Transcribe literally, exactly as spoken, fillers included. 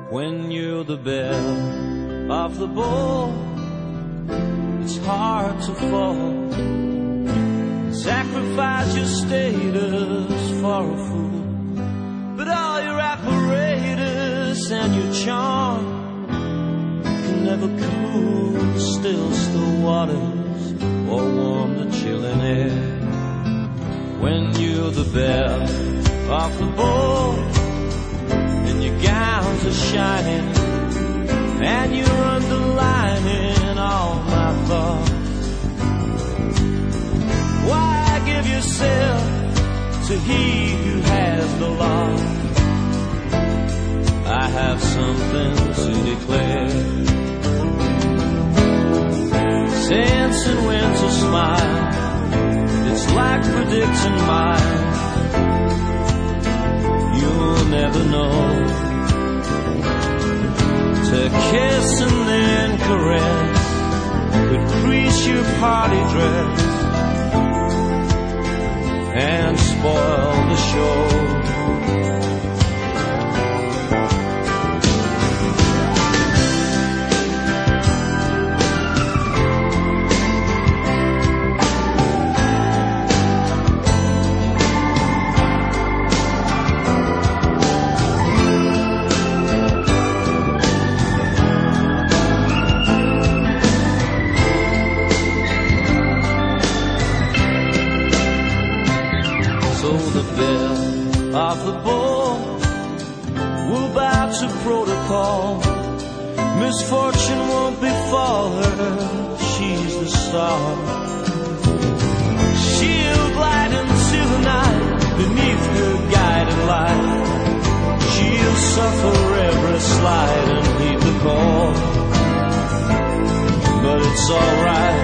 When you're the belle of the ball, it's hard to fall. Sacrifice your status for a fool, but all your apparatus and your charm can never cool the still, still waters or warm the chilling air. When you're the belle of the ball and your gowns are shining and you're underlining all my thoughts, why give yourself to he who has the law? I have something to declare. Since and when to smile, it's like predicting mine. You'll never know. To kiss and then caress could crease your party dress and spoil the show. Of the ball will bow to protocol. Misfortune won't befall her, she's the star. She'll glide into the night beneath her guiding light. She'll suffer every slight and heed the call. But it's alright,